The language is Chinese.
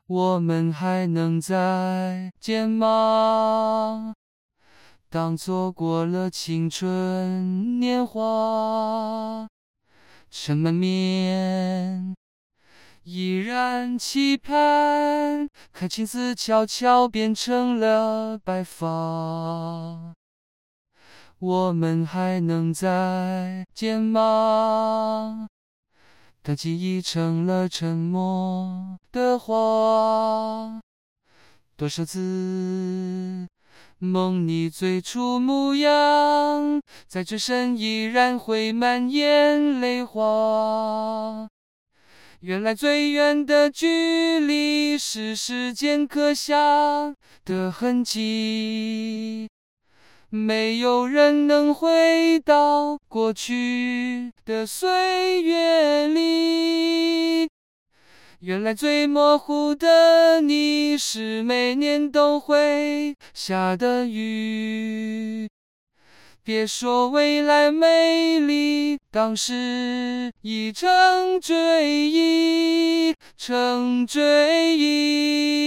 我们还能再见吗？当错过了青春年华，尘满面，依然期盼，看青丝悄悄变成了白发。我们还能再见吗？当记忆成了沉默的话，多少次梦你最初模样，在转身依然会满眼泪花。原来最远的距离是时间刻下的痕迹，没有人能回到过去的岁月里。原来最模糊的你是每年都会下的雨。别说未来美丽，当时已成追忆，成追忆。